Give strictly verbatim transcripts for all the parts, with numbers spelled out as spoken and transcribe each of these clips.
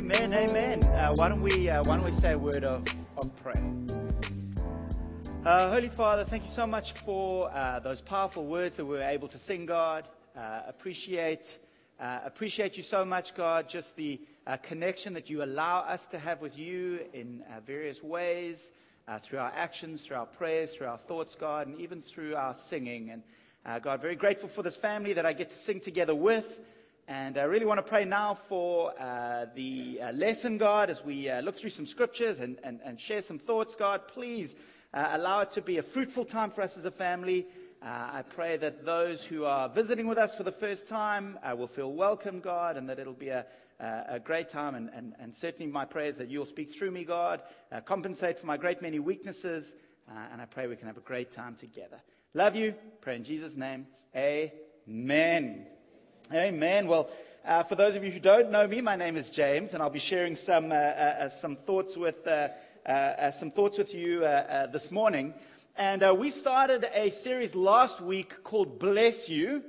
Amen, amen. Uh, why don't we uh, why don't we say a word of, of prayer? Uh, Holy Father, thank you so much for uh, those powerful words that we were able to sing, God. Uh, appreciate uh, appreciate you so much, God. Just the uh, connection that you allow us to have with you in uh, various ways, uh, through our actions, through our prayers, through our thoughts, God, and even through our singing. And uh, God, very grateful for this family that I get to sing together with. And I really want to pray now for uh, the uh, lesson, God, as we uh, look through some scriptures and, and, and share some thoughts, God. Please uh, allow it to be a fruitful time for us as a family. Uh, I pray that those who are visiting with us for the first time uh, will feel welcome, God, and that it'll be a, a, a great time. And, and, and certainly my prayer is that you'll speak through me, God, uh, compensate for my great many weaknesses, uh, and I pray we can have a great time together. Love you. Pray in Jesus' name. Amen. Amen. Well, uh, for those of you who don't know me, my name is James, and I'll be sharing some uh, uh, some thoughts with uh, uh, uh, some thoughts with you uh, uh, this morning. And uh, we started a series last week called "Bless You."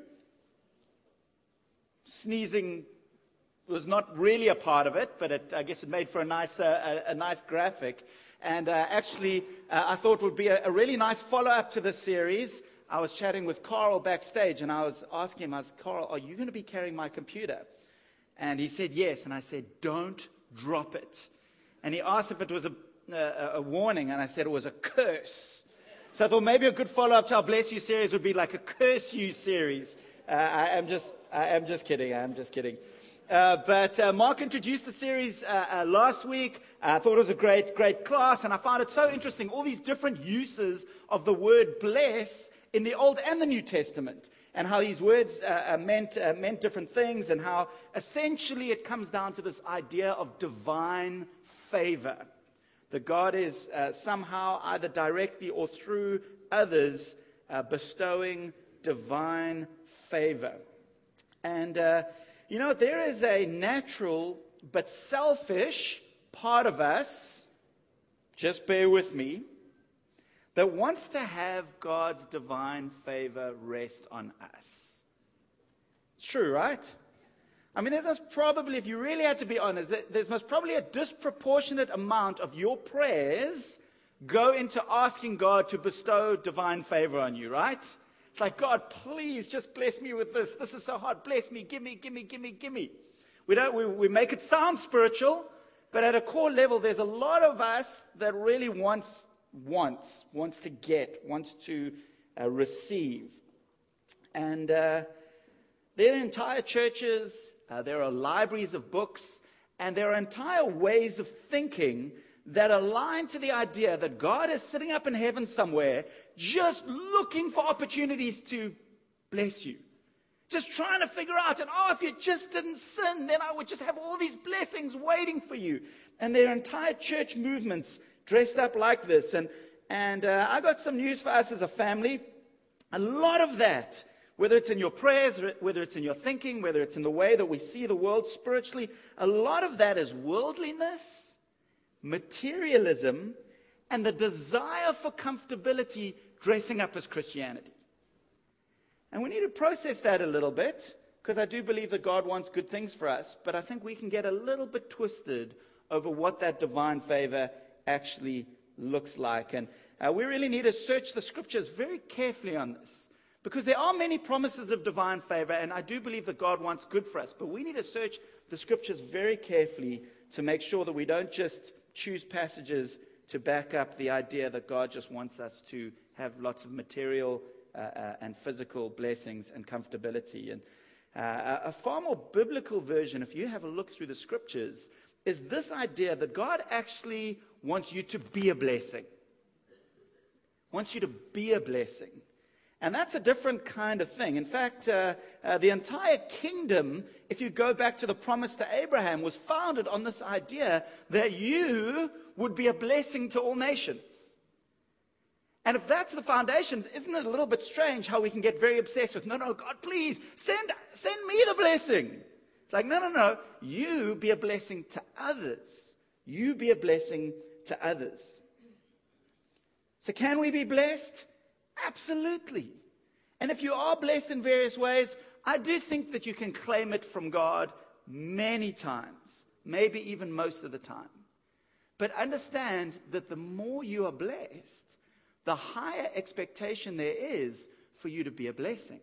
Sneezing was not really a part of it, but it, I guess it made for a nice uh, a, a nice graphic. And uh, actually, uh, I thought would be a, a really nice follow-up to this series. I was chatting with Carl backstage, and I was asking him, I was, Carl, are you going to be carrying my computer? And he said, yes. And I said, don't drop it. And he asked if it was a, a, a warning, and I said it was a curse. So I thought maybe a good follow-up to our Bless You series would be like a Curse You series. Uh, I am just, I am just kidding. I am just kidding. Uh, but uh, Mark introduced the series uh, uh, last week. I thought it was a great, great class, and I found it so interesting. All these different uses of the word bless in the Old and the New Testament, and how these words uh, meant uh, meant different things, and how essentially it comes down to this idea of divine favor. That God is uh, somehow either directly or through others uh, bestowing divine favor. And uh, you know, there is a natural but selfish part of us, just bear with me, that wants to have God's divine favor rest on us. It's true, right? I mean, there's most probably, if you really had to be honest, there's most probably a disproportionate amount of your prayers go into asking God to bestow divine favor on you, right? It's like, God, please just bless me with this. This is so hard. Bless me. Give me, give me, give me, give me. We don't, we, we make it sound spiritual, but at a core level, there's a lot of us that really wants wants, wants to get, wants to uh, receive. And uh, there are entire churches, uh, there are libraries of books, and there are entire ways of thinking that align to the idea that God is sitting up in heaven somewhere just looking for opportunities to bless you. Just trying to figure out, and oh, if you just didn't sin, then I would just have all these blessings waiting for you. And there are entire church movements dressed up like this. And, and uh, I got some news for us as a family. A lot of that, whether it's in your prayers, whether it's in your thinking, whether it's in the way that we see the world spiritually, a lot of that is worldliness, materialism, and the desire for comfortability dressing up as Christianity. And we need to process that a little bit, because I do believe that God wants good things for us, but I think we can get a little bit twisted over what that divine favor actually looks like. And uh, we really need to search the scriptures very carefully on this, because there are many promises of divine favor, and I do believe that God wants good for us, but we need to search the scriptures very carefully to make sure that we don't just choose passages to back up the idea that God just wants us to have lots of material uh, uh, and physical blessings and comfortability. And uh, a far more biblical version, if you have a look through the scriptures, is this idea that God actually wants you to be a blessing. Wants you to be a blessing. And that's a different kind of thing. In fact, uh, uh, the entire kingdom, if you go back to the promise to Abraham, was founded on this idea that you would be a blessing to all nations. And if that's the foundation, isn't it a little bit strange how we can get very obsessed with, no, no, God, please, send, send me the blessing. It's like, no, no, no, you be a blessing to others. You be a blessing to others. So can we be blessed? Absolutely. And if you are blessed in various ways, I do think that you can claim it from God many times. maybe even most of the time. But understand that the more you are blessed, the higher expectation there is for you to be a blessing.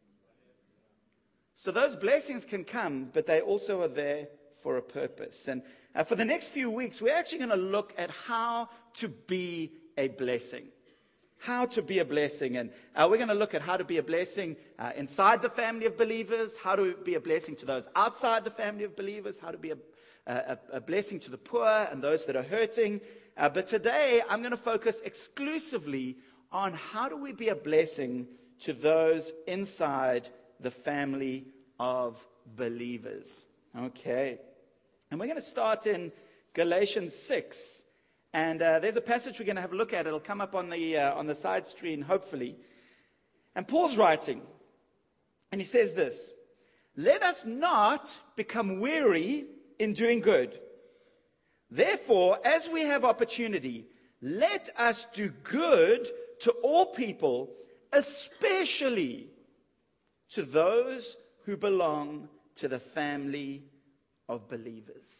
So those blessings can come, but they also are there for a purpose. And uh, for the next few weeks, we're actually going to look at how to be a blessing. How to be a blessing. And uh, we're going to look at how to be a blessing uh, inside the family of believers, how to be a blessing to those outside the family of believers, how to be a, a, a blessing to the poor and those that are hurting. Uh, but today, I'm going to focus exclusively on how do we be a blessing to those inside the family of believers. Okay. And we're going to start in Galatians six. And uh, there's a passage we're going to have a look at. It'll come up on the, uh, on the side screen, hopefully. And Paul's writing, and he says this, "Let us not become weary in doing good. Therefore, as we have opportunity, let us do good to all people, especially to those who belong to the family of believers."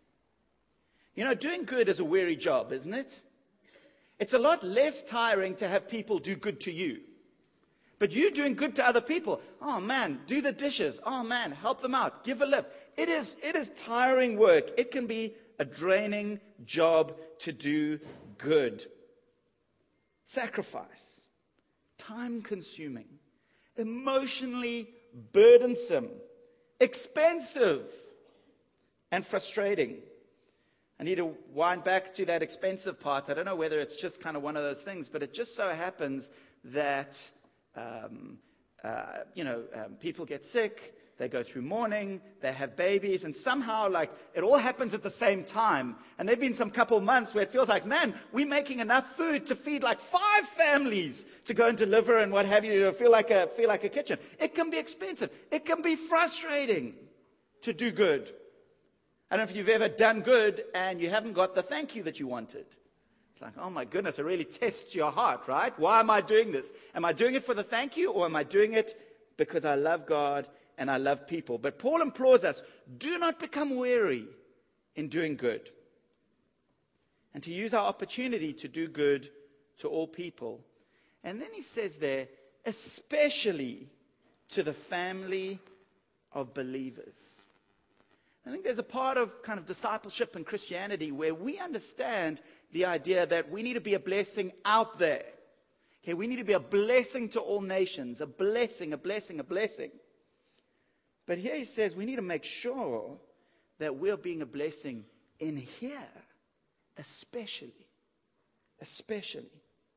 You know, doing good is a weary job, isn't it? It's a lot less tiring to have people do good to you. But you doing good to other people, oh man, do the dishes. Oh man, help them out. Give a lift. It is, it is tiring work. It can be a draining job to do good. Sacrifice. Time-consuming. Emotionally burdensome. Expensive. And frustrating. I need to wind back to that expensive part. I don't know whether it's just kind of one of those things, but it just so happens that, um, uh, you know, um, people get sick, they go through mourning, they have babies, and somehow, like, it all happens at the same time. And there have been some couple months where it feels like, man, we're making enough food to feed like five families to go and deliver and what have you, to feel like a, feel like a kitchen. It can be expensive. It can be frustrating to do good. I don't know if you've ever done good and you haven't got the thank you that you wanted. It's like, oh my goodness, it really tests your heart, right? Why am I doing this? Am I doing it for the thank you, or am I doing it because I love God and I love people? But Paul implores us, do not become weary in doing good. And to use our opportunity to do good to all people. And then he says there, especially to the family of believers. I think there's a part of kind of discipleship and Christianity where we understand the idea that we need to be a blessing out there. Okay, we need to be a blessing to all nations, a blessing, a blessing, a blessing. But here he says we need to make sure that we're being a blessing in here, especially, especially.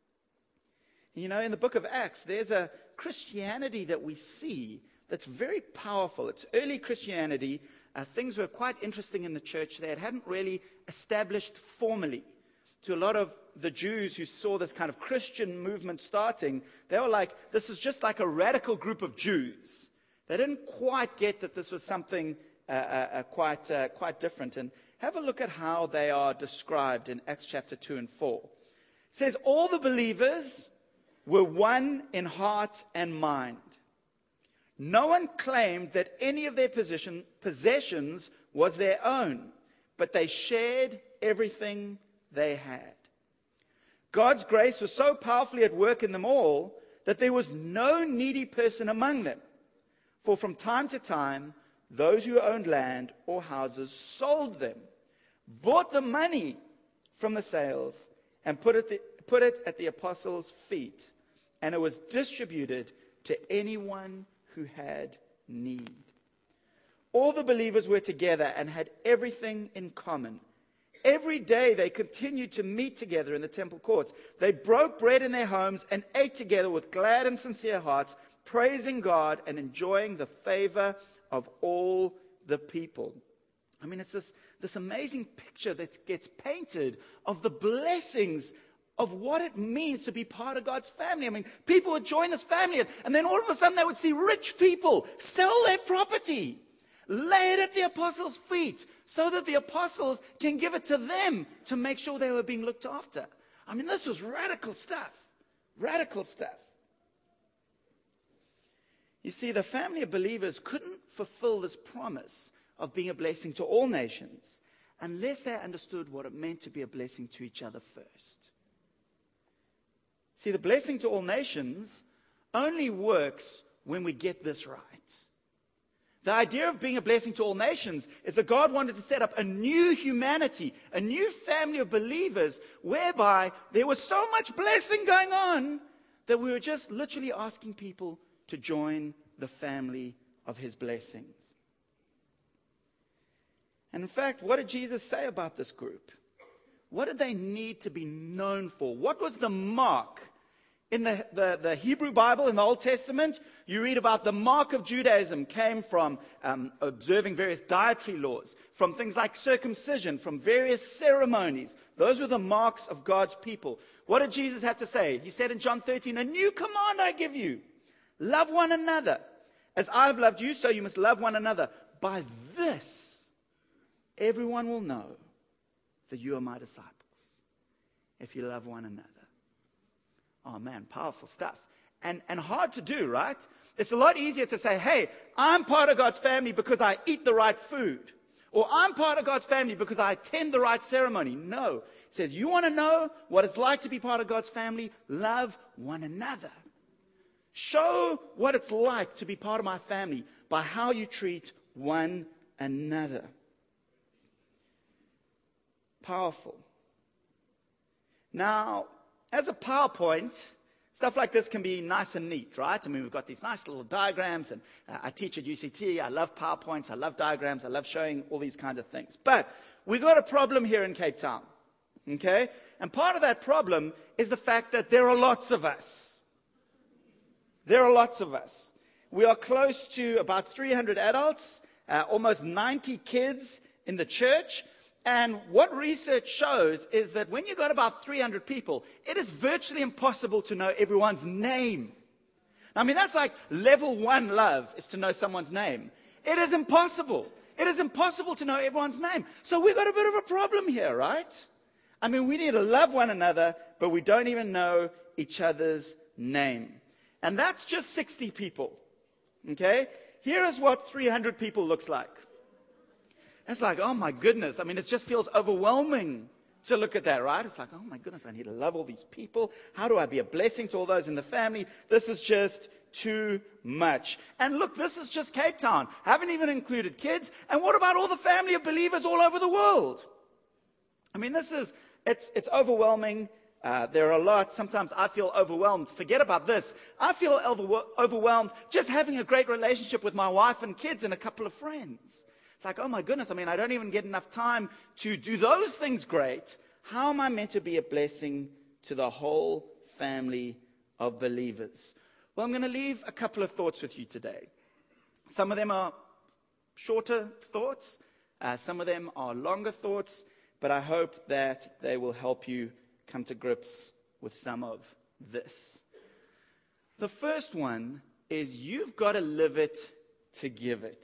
You know, in the book of Acts, there's a Christianity that we see that's very powerful. It's early Christianity. Uh, things were quite interesting in the church there. It hadn't really established formally. To a lot of the Jews who saw this kind of Christian movement starting, they were like, this is just like a radical group of Jews. They didn't quite get that this was something uh, uh, quite, uh, quite different. And have a look at how they are described in Acts chapter two and four. It says, all the believers were one in heart and mind. No one claimed that any of their position, possessions was their own, but they shared everything they had. God's grace was so powerfully at work in them all that there was no needy person among them. For from time to time, those who owned land or houses sold them, bought the money from the sales, and put it, the, put it at the apostles' feet, and it was distributed to anyone who had need. All the believers were together and had everything in common. Every day they continued to meet together in the temple courts. They broke bread in their homes and ate together with glad and sincere hearts, praising God and enjoying the favor of all the people. I mean, it's this, this amazing picture that gets painted of the blessings of what it means to be part of God's family. I mean, people would join this family, and then all of a sudden they would see rich people sell their property, lay it at the apostles' feet, so that the apostles can give it to them to make sure they were being looked after. I mean, this was radical stuff. Radical stuff. You see, the family of believers couldn't fulfill this promise of being a blessing to all nations unless they understood what it meant to be a blessing to each other first. See, the blessing to all nations only works when we get this right. The idea of being a blessing to all nations is that God wanted to set up a new humanity, a new family of believers, whereby there was so much blessing going on that we were just literally asking people to join the family of his blessings. And in fact, what did Jesus say about this group? What did they need to be known for? What was the mark? In the, the, the Hebrew Bible, in the Old Testament, you read about the mark of Judaism came from um, observing various dietary laws, from things like circumcision, from various ceremonies. Those were the marks of God's people. What did Jesus have to say? He said in John thirteen, "A new command I give you, love one another. As I've loved you, so you must love one another. By this, everyone will know that you are my disciples, if you love one another." Oh man, powerful stuff. And, and hard to do, right? It's a lot easier to say, hey, I'm part of God's family because I eat the right food. Or I'm part of God's family because I attend the right ceremony. No. It says, you want to know what it's like to be part of God's family? Love one another. Show what it's like to be part of my family by how you treat one another. Powerful. Now, as a PowerPoint, stuff like this can be nice and neat, right? I mean, we've got these nice little diagrams, and uh, I teach at U C T. I love PowerPoints. I love diagrams. I love showing all these kinds of things. But we've got a problem here in Cape Town, okay? And part of that problem is the fact that there are lots of us. There are lots of us. We are close to about three hundred adults, uh, almost ninety kids in the church. And what research shows is that when you've got about three hundred people, it is virtually impossible to know everyone's name. I mean, that's like level one love, is to know someone's name. It is impossible. It is impossible to know everyone's name. So we've got a bit of a problem here, right? I mean, we need to love one another, but we don't even know each other's name. And that's just sixty people. Okay? Here is what three hundred people looks like. It's like, oh my goodness. I mean, it just feels overwhelming to look at that, right? It's like, oh my goodness, I need to love all these people. How do I be a blessing to all those in the family? This is just too much. And look, this is just Cape Town. Haven't even included kids. And what about all the family of believers all over the world? I mean, this is, it's, it's overwhelming. Uh, there are a lot. Sometimes I feel overwhelmed. Forget about this. I feel over- overwhelmed just having a great relationship with my wife and kids and a couple of friends. It's like, oh my goodness, I mean, I don't even get enough time to do those things great. How am I meant to be a blessing to the whole family of believers? Well, I'm going to leave a couple of thoughts with you today. Some of them are shorter thoughts. Uh, some of them are longer thoughts. But I hope that they will help you come to grips with some of this. The first one is you've got to live it to give it.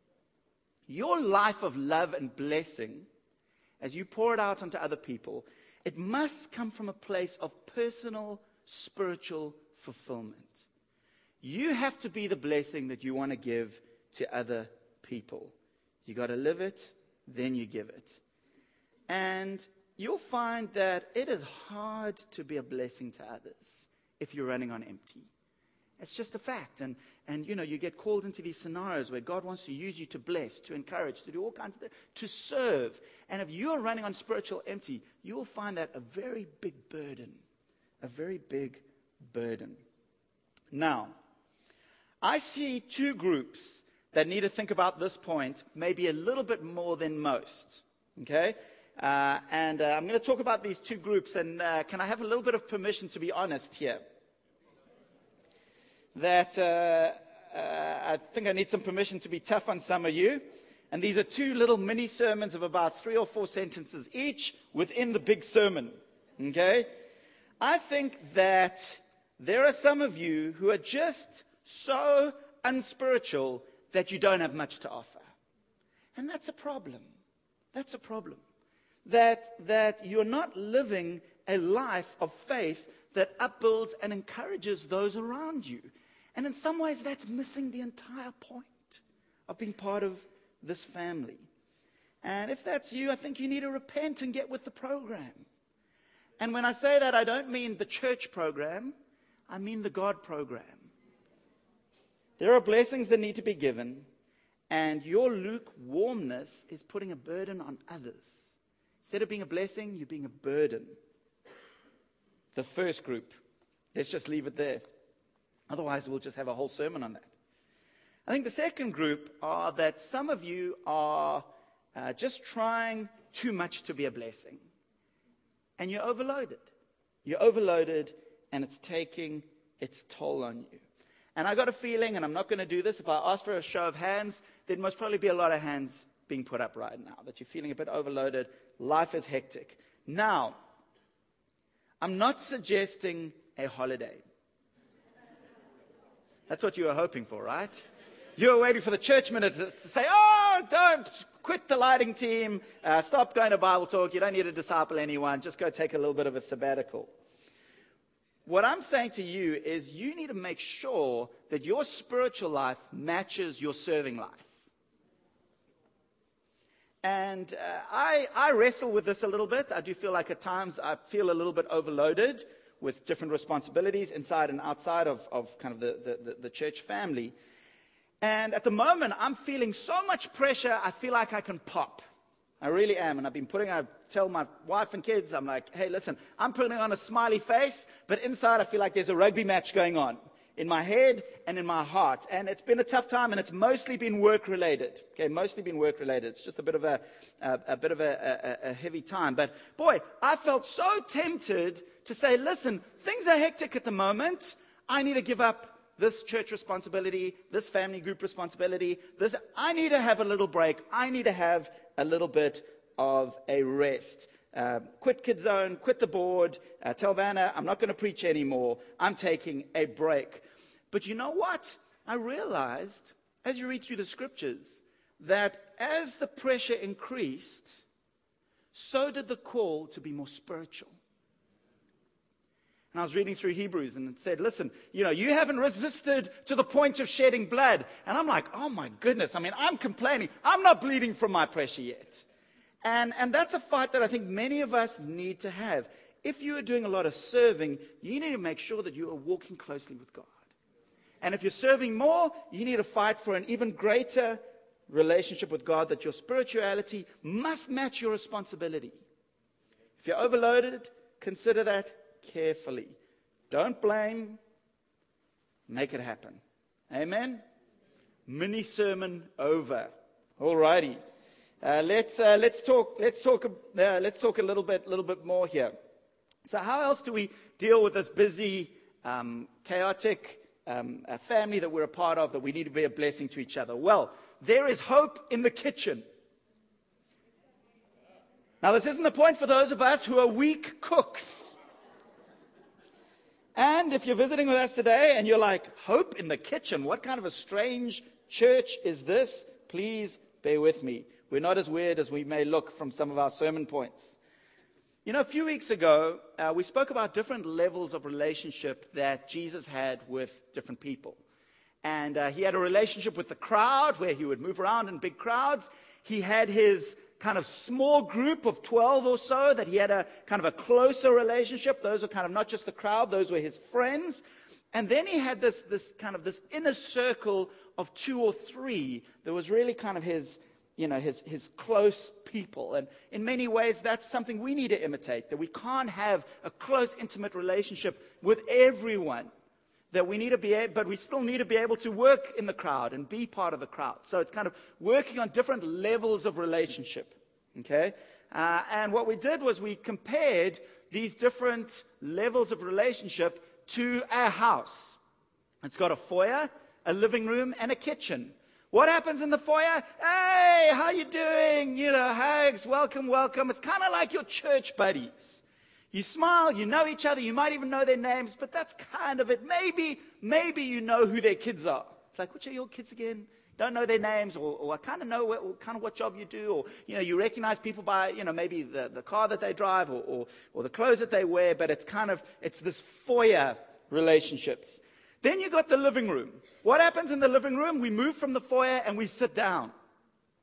Your life of love and blessing, as you pour it out onto other people, it must come from a place of personal, spiritual fulfillment. You have to be the blessing that you want to give to other people. You got to live it, then you give it. And you'll find that it is hard to be a blessing to others if you're running on empty. It's just a fact. And, and, you know, you get called into these scenarios where God wants to use you to bless, to encourage, to do all kinds of things, to serve. And if you're running on spiritual empty, you will find that a very big burden, a very big burden. Now, I see two groups that need to think about this point maybe a little bit more than most. Okay? Uh, and uh, I'm going to talk about these two groups. And uh, can I have a little bit of permission to be honest here? That uh, uh, I think I need some permission to be tough on some of you. And these are two little mini sermons of about three or four sentences each within the big sermon. Okay? I think that there are some of you who are just so unspiritual that you don't have much to offer. And that's a problem. That's a problem. That, that you're not living a life of faith that upbuilds and encourages those around you. And in some ways, that's missing the entire point of being part of this family. And if that's you, I think you need to repent and get with the program. And when I say that, I don't mean the church program. I mean the God program. There are blessings that need to be given, and your lukewarmness is putting a burden on others. Instead of being a blessing, you're being a burden. The first group, let's just leave it there. Otherwise, we'll just have a whole sermon on that. I think the second group are that some of you are uh, just trying too much to be a blessing. And you're overloaded. You're overloaded, and it's taking its toll on you. And I got a feeling, and I'm not going to do this, if I ask for a show of hands, there'd most probably be a lot of hands being put up right now, that you're feeling a bit overloaded. Life is hectic. Now, I'm not suggesting a holiday. That's what you were hoping for, right? You were waiting for the church minute to say, oh, don't quit the lighting team, uh, stop going to Bible talk, you don't need to disciple anyone, just go take a little bit of a sabbatical. What I'm saying to you is you need to make sure that your spiritual life matches your serving life. And uh, I, I wrestle with this a little bit. I do feel like at times I feel a little bit overloaded with different responsibilities inside and outside of, of kind of the, the, the church family. And at the moment, I'm feeling so much pressure, I feel like I can pop. I really am. And I've been putting, I tell my wife and kids, I'm like, hey, listen, I'm putting on a smiley face, but inside I feel like there's a rugby match going on in my head and in my heart. And it's been a tough time, and it's mostly been work-related. Okay, mostly been work-related. It's just a bit of a, a, a bit of a, a, a heavy time. But boy, I felt so tempted to say, listen, things are hectic at the moment. I need to give up this church responsibility, this family group responsibility. This, I need to have a little break. I need to have a little bit of a rest. Uh, quit Kid Zone, quit the board, uh, tell Vanna, I'm not going to preach anymore. I'm taking a break. But you know what? I realized, as you read through the scriptures, that as the pressure increased, so did the call to be more spiritual. And I was reading through Hebrews, and it said, listen, you know, you haven't resisted to the point of shedding blood. And I'm like, oh my goodness, I mean, I'm complaining. I'm not bleeding from my pressure yet. And, and that's a fight that I think many of us need to have. If you are doing a lot of serving, you need to make sure that you are walking closely with God. And if you're serving more, you need to fight for an even greater relationship with God, that your spirituality must match your responsibility. If you're overloaded, consider that carefully. Don't blame. Make it happen. Amen? Mini sermon over. All righty. Uh, let's uh, let's talk. Let's talk. Uh, let's talk a little bit, little bit more here. So, how else do we deal with this busy, um, chaotic um, uh, family that we're a part of? That we need to be a blessing to each other. Well, there is hope in the kitchen. Now, this isn't the point for those of us who are weak cooks. And if you're visiting with us today and you're like, hope in the kitchen, what kind of a strange church is this? Please bear with me. We're not as weird as we may look from some of our sermon points. You know, a few weeks ago, uh, we spoke about different levels of relationship that Jesus had with different people. And uh, he had a relationship with the crowd where he would move around in big crowds. He had his kind of small group of twelve or so that he had a kind of a closer relationship. Those were kind of not just the crowd, those were his friends. And then he had this, this kind of this inner circle of two or three that was really kind of his, you know, his, his close people. And in many ways, that's something we need to imitate, that we can't have a close, intimate relationship with everyone. That we need to be, but we still need to be able to work in the crowd and be part of the crowd. So it's kind of working on different levels of relationship, okay? Uh, and what we did was we compared these different levels of relationship to a house. It's got a foyer, a living room, and a kitchen. What happens in the foyer? Hey, how you doing? You know, hugs, welcome, welcome. It's kind of like your church buddies. You smile, you know each other, you might even know their names, but that's kind of it. Maybe, maybe you know who their kids are. It's like, which are your kids again? Don't know their names, or, or I kind of know what, or kind of what job you do, or, you know, you recognize people by, you know, maybe the, the car that they drive, or, or, or the clothes that they wear, but it's kind of, it's this foyer relationships. Then you got the living room. What happens in the living room? We move from the foyer and we sit down.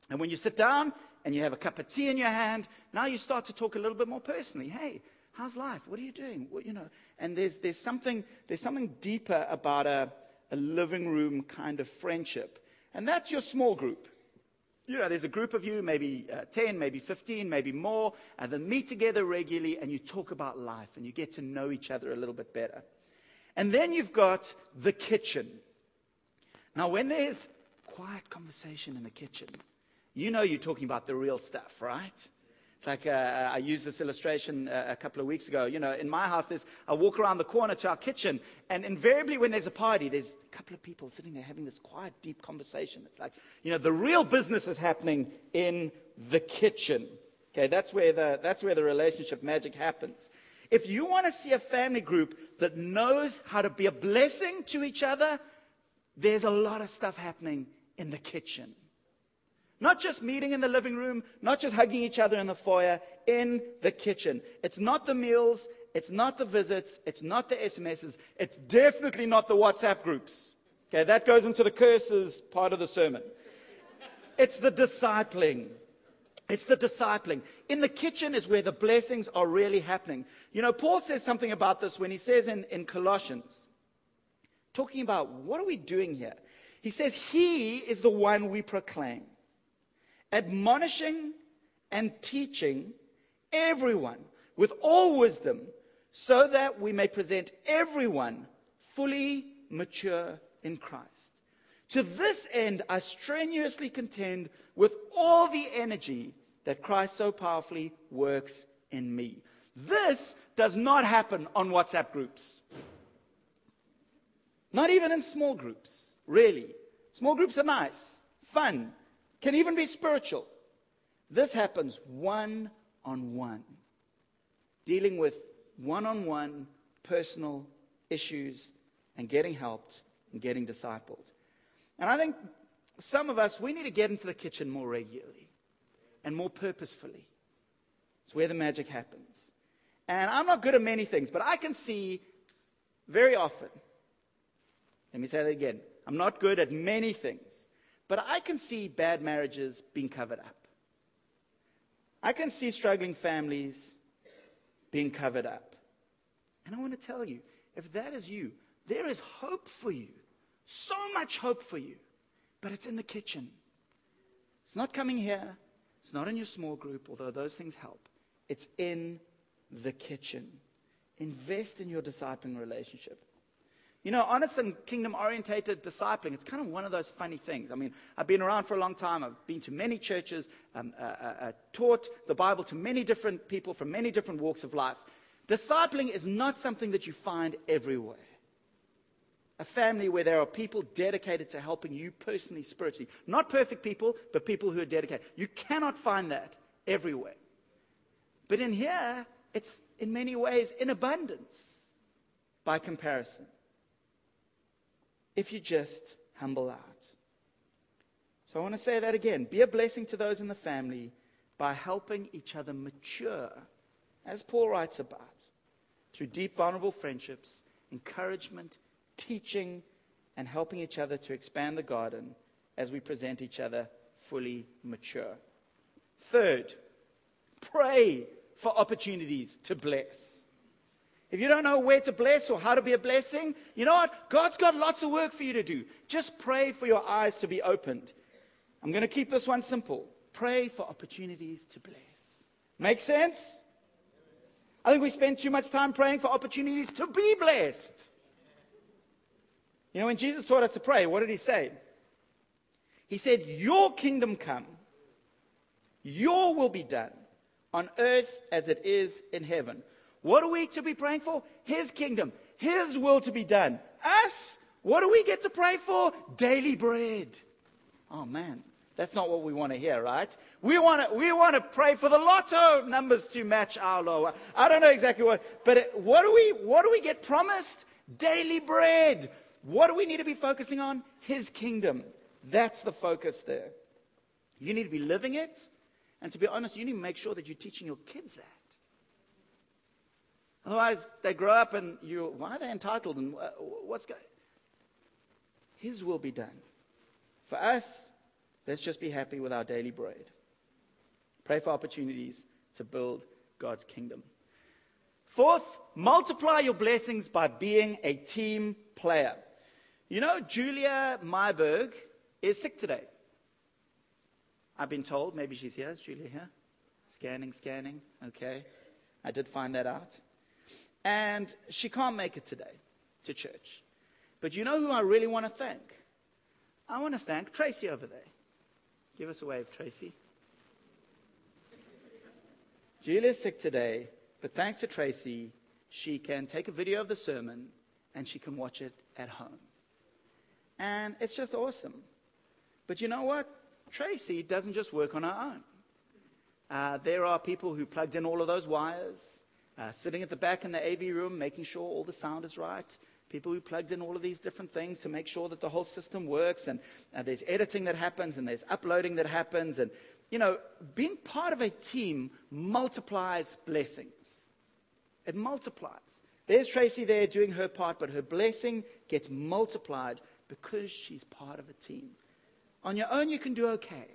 And when you sit down and you have a cup of tea in your hand, now you start to talk a little bit more personally. Hey, how's life? What are you doing? Well, you know, and there's there's something there's something deeper about a, a living room kind of friendship. And that's your small group. You know, there's a group of you, maybe uh, ten, maybe fifteen, maybe more, and they meet together regularly and you talk about life and you get to know each other a little bit better. And then you've got the kitchen. Now, when there's quiet conversation in the kitchen, you know you're talking about the real stuff, right? It's like uh, I used this illustration uh, a couple of weeks ago. You know, in my house, there's, I walk around the corner to our kitchen, and invariably when there's a party, there's a couple of people sitting there having this quiet, deep conversation. It's like, you know, the real business is happening in the kitchen. Okay, that's where the, that's where the relationship magic happens. If you want to see a family group that knows how to be a blessing to each other, there's a lot of stuff happening in the kitchen. Not just meeting in the living room, not just hugging each other in the foyer, in the kitchen. It's not the meals, it's not the visits, it's not the S M Ses, it's definitely not the WhatsApp groups. Okay, that goes into the curses part of the sermon. It's the discipling. It's the discipling. In the kitchen is where the blessings are really happening. You know, Paul says something about this when he says in, in Colossians, talking about what are we doing here? He says, he is the one we proclaim, admonishing and teaching everyone with all wisdom, so that we may present everyone fully mature in Christ. To this end, I strenuously contend with all the energy that Christ so powerfully works in me. This does not happen on WhatsApp groups. Not even in small groups, really. Small groups are nice, fun, can even be spiritual. This happens one-on-one, dealing with one-on-one personal issues and getting helped and getting discipled. And I think some of us, we need to get into the kitchen more regularly and more purposefully. It's where the magic happens. And I'm not good at many things, but I can see very often, let me say that again, I'm not good at many things, but I can see bad marriages being covered up. I can see struggling families being covered up. And I want to tell you, if that is you, there is hope for you. So much hope for you. But it's in the kitchen. It's not coming here. It's not in your small group, although those things help. It's in the kitchen. Invest in your discipling relationship. You know, honest and kingdom-orientated discipling, it's kind of one of those funny things. I mean, I've been around for a long time. I've been to many churches, um, uh, uh, uh, taught the Bible to many different people from many different walks of life. Discipling is not something that you find everywhere. A family where there are people dedicated to helping you personally, spiritually. Not perfect people, but people who are dedicated. You cannot find that everywhere. But in here, it's in many ways in abundance by comparison. If you just humble out. So I want to say that again. Be a blessing to those in the family by helping each other mature, as Paul writes about, through deep, vulnerable friendships, encouragement, teaching, and helping each other to expand the garden as we present each other fully mature. Third, pray for opportunities to bless. If you don't know where to bless or how to be a blessing, you know what? God's got lots of work for you to do. Just pray for your eyes to be opened. I'm going to keep this one simple. Pray for opportunities to bless. Make sense? I think we spend too much time praying for opportunities to be blessed. You know, when Jesus taught us to pray, what did he say? He said, your kingdom come, your will be done on earth as it is in heaven. What are we to be praying for? His kingdom, his will to be done. Us, what do we get to pray for? Daily bread. Oh man, that's not what we want to hear, right? We want to we want to pray for the lotto numbers to match our low. I don't know exactly what, but it, what do we what do we get promised? Daily bread. What do we need to be focusing on? His kingdom. That's the focus there. You need to be living it, and to be honest, you need to make sure that you're teaching your kids that. Otherwise, they grow up and you, why are they entitled? And what's going? His will be done. For us, Let's just be happy with our daily bread. Pray for opportunities to build God's kingdom. Fourth, multiply your blessings by being a team player. You know, Julia Myberg is sick today. I've been told. Maybe she's here. Is Julia here? Scanning, scanning. Okay. I did find that out. And she can't make it today to church. But you know who I really want to thank? I want to thank Tracy over there. Give us a wave, Tracy. Julia's sick today, but thanks to Tracy, she can take a video of the sermon and she can watch it at home. And it's just awesome. But you know what? Tracy doesn't just work on her own. Uh, there are people who plugged in all of those wires, uh, sitting at the back in the A V room, making sure all the sound is right. People who plugged in all of these different things to make sure that the whole system works. And, and there's editing that happens, and there's uploading that happens. And, you know, being part of a team multiplies blessings. It multiplies. There's Tracy there doing her part, but her blessing gets multiplied because she's part of a team. On your own, you can do okay.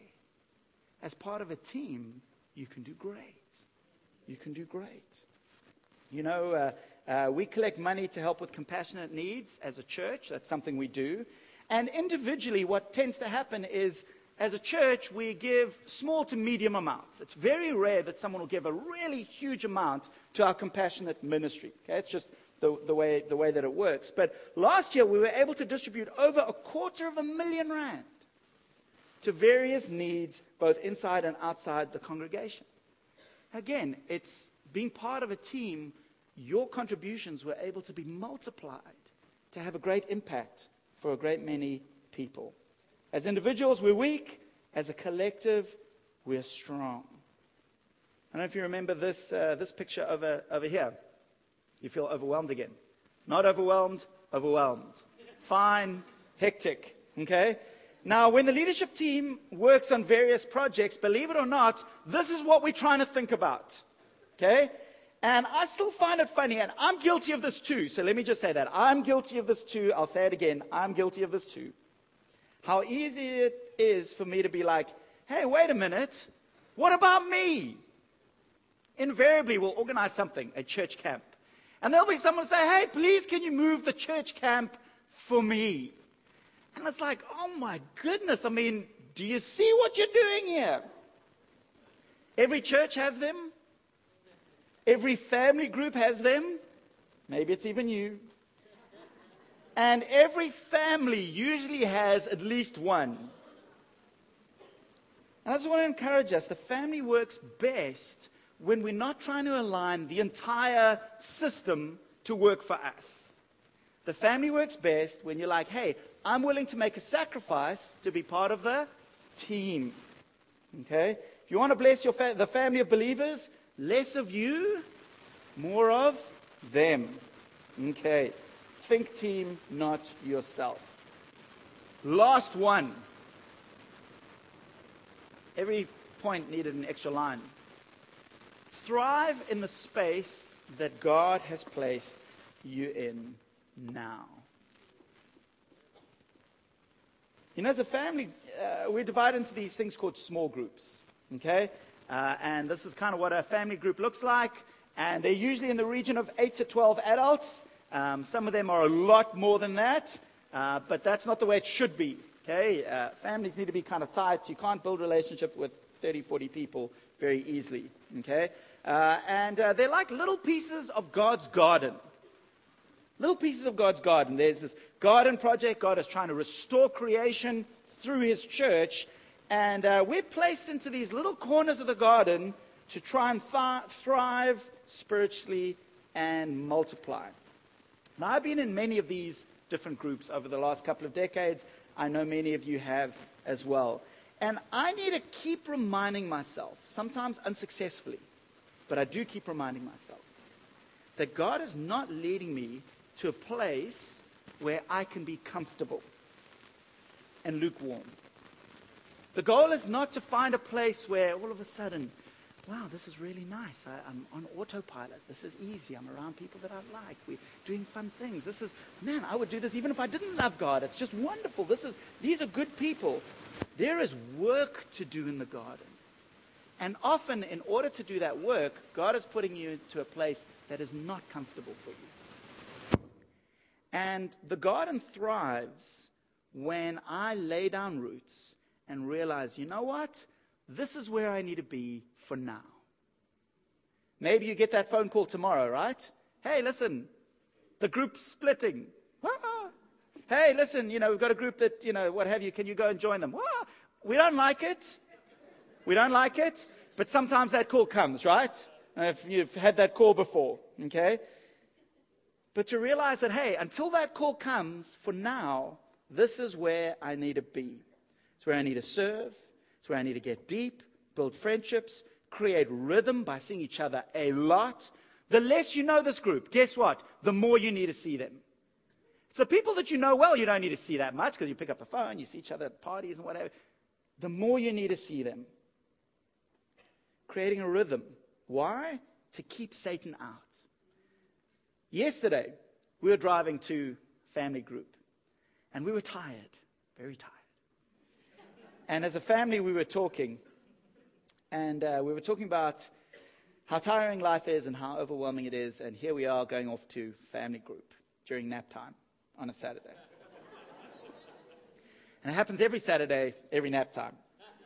As part of a team, you can do great. You can do great. You know, uh, uh, we collect money to help with compassionate needs as a church. That's something we do. And individually, what tends to happen is, as a church, we give small to medium amounts. It's very rare that someone will give a really huge amount to our compassionate ministry. Okay? It's just the, the, way, the way that it works. But last year, we were able to distribute over a quarter of a million rand to various needs, both inside and outside the congregation. Again, it's being part of a team. Your contributions were able to be multiplied to have a great impact for a great many people. As individuals, we're weak. As a collective, we're strong. I don't know if you remember this, uh, this picture over, over here. You feel overwhelmed again. Not overwhelmed, overwhelmed. Fine, hectic, okay? Now, when the leadership team works on various projects, believe it or not, this is what we're trying to think about, okay? And I still find it funny, and I'm guilty of this too, so let me just say that. I'm guilty of this too. I'll say it again. I'm guilty of this too. How easy it is for me to be like, hey, wait a minute. What about me? Invariably, we'll organize something, a church camp. And there'll be someone say, hey, please, can you move the church camp for me? And it's like, oh my goodness, I mean, do you see what you're doing here? Every church has them. Every family group has them. Maybe it's even you. And every family usually has at least one. And I just want to encourage us, the family works best when we're not trying to align the entire system to work for us. The family works best when you're like, hey, I'm willing to make a sacrifice to be part of the team. Okay? If you want to bless your fa- the family of believers, less of you, more of them. Okay. Think team, not yourself. Last one. Every point needed an extra line. Thrive in the space that God has placed you in now. You know, as a family, uh, we're divided into these things called small groups, okay? Uh, and this is kind of what a family group looks like. And they're usually in the region of eight to twelve adults. Um, some of them are a lot more than that, uh, but that's not the way it should be, okay? Uh, families need to be kind of tight. You can't build a relationship with thirty, forty people very easily, okay? Uh, and uh, they're like little pieces of God's garden. Little pieces of God's garden. There's this garden project. God is trying to restore creation through his church. And uh, we're placed into these little corners of the garden to try and th- thrive spiritually and multiply. Now, I've been in many of these different groups over the last couple of decades. I know many of you have as well. And I need to keep reminding myself, sometimes unsuccessfully, but I do keep reminding myself, that God is not leading me to a place where I can be comfortable and lukewarm. The goal is not to find a place where all of a sudden, wow, this is really nice. I, I'm on autopilot. This is easy. I'm around people that I like. We're doing fun things. This is, man, I would do this even if I didn't love God. It's just wonderful. This is, these are good people. There is work to do in the garden. And often, in order to do that work, God is putting you into a place that is not comfortable for you. And the garden thrives when I lay down roots and realize, you know what? This is where I need to be for now. Maybe you get that phone call tomorrow, right? Hey, listen, the group's splitting. Ah. Hey, listen, you know, we've got a group that, you know, what have you, can you go and join them? Ah. We don't like it. We don't like it, but sometimes that call comes, right? If you've had that call before, okay? But to realize that, hey, until that call comes, for now, this is where I need to be. It's where I need to serve. It's where I need to get deep, build friendships, create rhythm by seeing each other a lot. The less you know this group, guess what? The more you need to see them. It's the people that you know well, you don't need to see that much because you pick up the phone, you see each other at parties and whatever. The more you need to see them. Creating a rhythm. Why? To keep Satan out. Yesterday, we were driving to family group, and we were tired, very tired. And as a family, we were talking, and uh, we were talking about how tiring life is and how overwhelming it is, and here we are going off to family group during nap time on a Saturday. And it happens every Saturday, every nap time.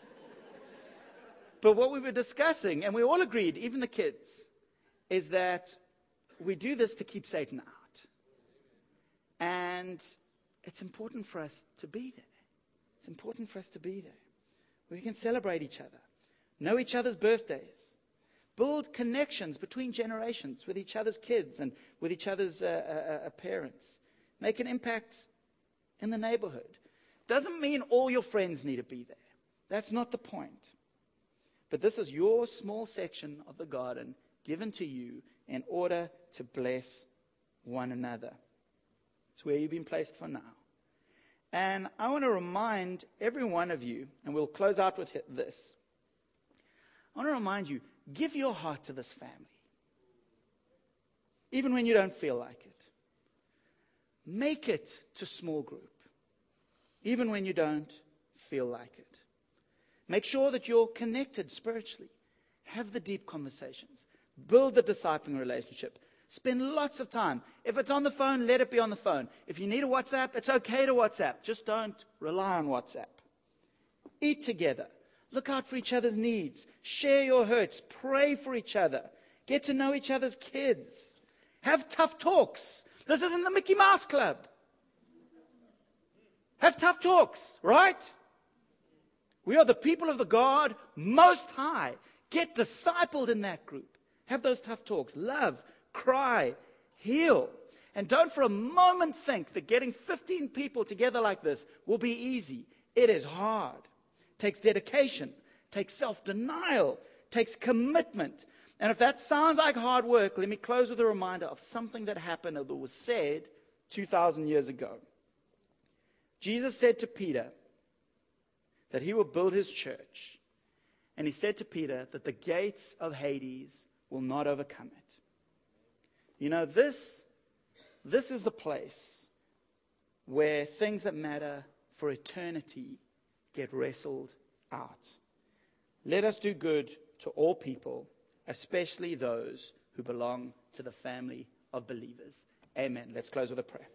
But what we were discussing, and we all agreed, even the kids, is that we do this to keep Satan out. And it's important for us to be there. It's important for us to be there. We can celebrate each other, know each other's birthdays, build connections between generations with each other's kids and with each other's uh, uh, uh, parents, make an impact in the neighborhood. Doesn't mean all your friends need to be there. That's not the point. But this is your small section of the garden given to you in order to bless one another. It's where you've been placed for now. And I want to remind every one of you, and we'll close out with this. I want to remind you, give your heart to this family. Even when you don't feel like it. Make it to small group. Even when you don't feel like it. Make sure that you're connected spiritually. Have the deep conversations. Build the discipling relationship. Spend lots of time. If it's on the phone, let it be on the phone. If you need a WhatsApp, it's okay to WhatsApp. Just don't rely on WhatsApp. Eat together. Look out for each other's needs. Share your hurts. Pray for each other. Get to know each other's kids. Have tough talks. This isn't the Mickey Mouse Club. Have tough talks, right? We are the people of the God Most High. Get discipled in that group. Have those tough talks. Love, cry, heal. And don't for a moment think that getting fifteen people together like this will be easy. It is hard. It takes dedication, takes self-denial, takes commitment. And if that sounds like hard work, let me close with a reminder of something that happened or that was said two thousand years ago. Jesus said to Peter that he will build his church. And he said to Peter that the gates of Hades will not overcome it. You know, this, this is the place where things that matter for eternity get wrestled out. Let us do good to all people, especially those who belong to the family of believers. Amen. Let's close with a prayer.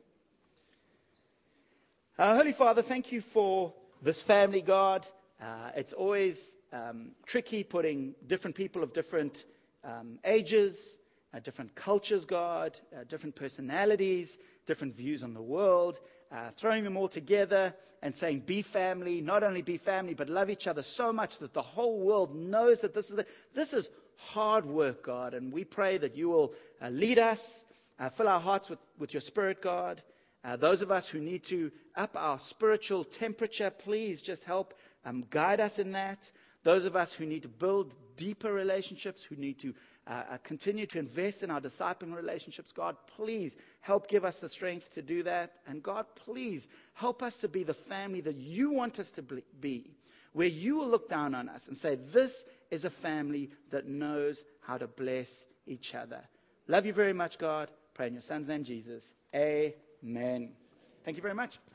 Uh, Holy Father, thank you for this family, God. Uh, it's always um, tricky putting different people of different um, ages, uh, different cultures, God, uh, different personalities, different views on the world, uh, throwing them all together and saying, be family, not only be family, but love each other so much that the whole world knows that this is the, this is hard work, God. And we pray that you will uh, lead us, uh, fill our hearts with, with your Spirit, God. Uh, those of us who need to up our spiritual temperature, please just help um, guide us in that. Those of us who need to build deeper relationships, who need to uh, uh, continue to invest in our discipling relationships, God, please help give us the strength to do that. And God, please help us to be the family that you want us to be, where you will look down on us and say, this is a family that knows how to bless each other. Love you very much, God. Pray in your Son's name, Jesus. Amen. Amen. Thank you very much.